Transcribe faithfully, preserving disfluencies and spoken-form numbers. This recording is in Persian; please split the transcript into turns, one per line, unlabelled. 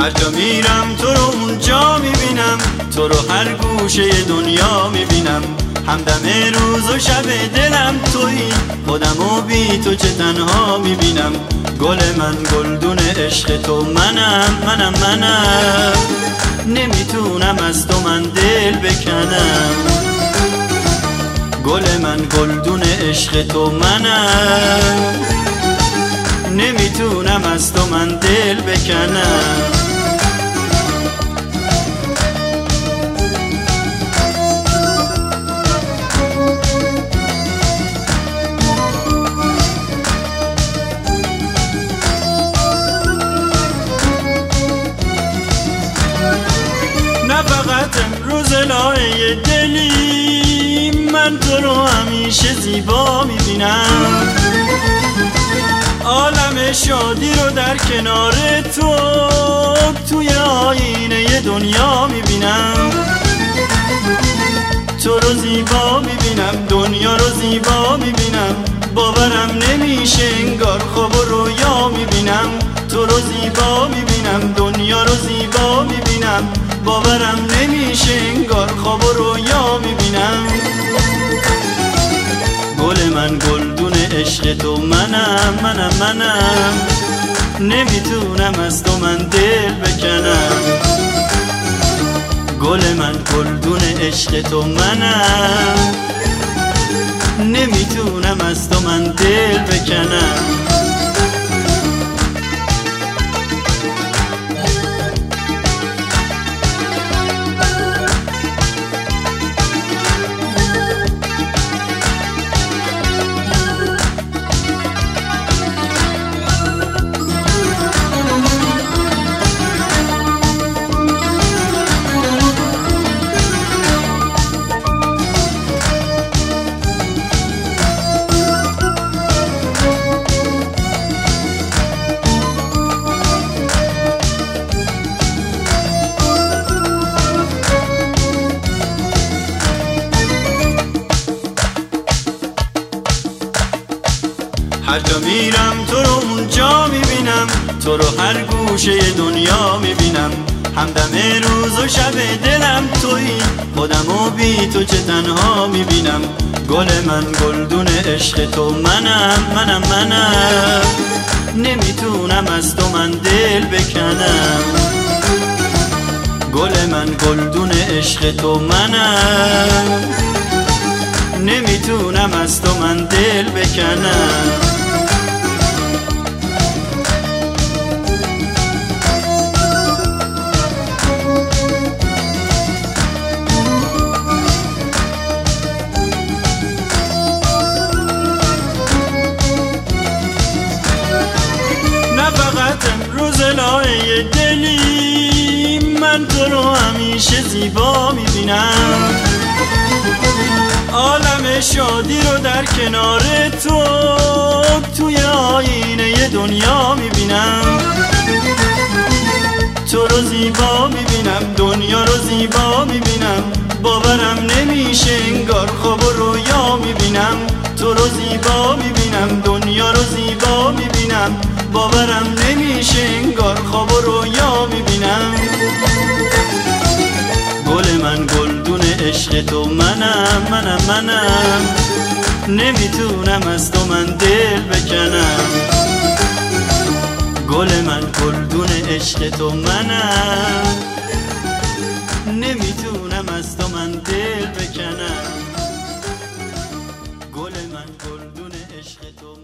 هر جا میرم تو رو اونجا میبینم، تو رو هر گوشه دنیا میبینم. همدم روز و شب دلم تویی، خودمو بی تو چه تنها میبینم. گل من گلدون عشق تو منم منم منم، نمیتونم از تو من دل بکنم. گل من گلدون عشق تو منم، نمیتونم از تو من دل بکنم. نه فقط امروز لایه دلی، من تو رو همیشه زیبا میبینم. عالم شادی رو در کنار تو، توی آینه دنیا میبینم. تو رو زیبا میبینم، دنیا رو زیبا میبینم. باورم نمیشه انگار خواب و رویا میبینم. تو رو زیبا میبینم، دنیا رو زیبا میبینم. باورم نمیشه انگار خواب و رویا میبینم. گل من گلدون عشق تو منم منم منم، نمیتونم از تو من دل بکنم. گل من گلدون عشق تو منم، نمیتونم از تو من دل بکنم. هر جا میرم تو رو اونجا میبینم، تو رو هر گوشه دنیا میبینم. همدم روز و شب دلم تویی، خودمو بی تو چه تنها میبینم. گل من گلدون عشق تو منم منم منم، نمیتونم از تو من دل بکنم. گل من گلدون عشق تو منم، نمیتونم از تو من دل بکنم. نه فقط امروز لایه دلی، من تو رو همیشه زیبا میبینم. عالم شادی رو در کنار تو، توی آینه دنیا میبینم. تو رو زیبا میبینم، دنیا رو زیبا میبینم. باورم نمیشه انگار خواب و رویا میبینم. تو رو زیبا میبینم، دنیا رو زیبا میبینم. باورم نمیشه انگار خواب و رویا میبینم. گل من گلدون عشق تو منم منم منم، نمیتونم از تو من دل بکنم. گل من گلدون عشق تو منم، نمیتونم از تو من دل بکنم. گل من گلدون عشق تو